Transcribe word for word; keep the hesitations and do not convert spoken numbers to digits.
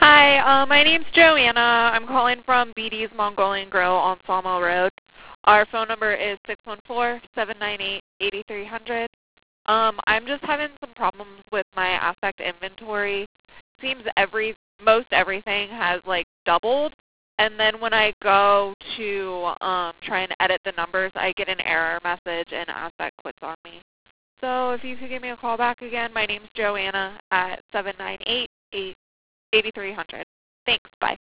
Hi, uh, my name's Joanna. I'm calling from B D's Mongolian Grill on Sawmill Road. Our phone number is six one four, seven nine eight, eight three zero zero. Um, I'm just having some problems with my Aspect inventory. Seems every most everything has like doubled, and then when I go to um, try and edit the numbers, I get an error message and Aspect quits on me. So if you could give me a call back again, my name's Joanna at seven nine eight, eight three zero zero. Thanks. Bye.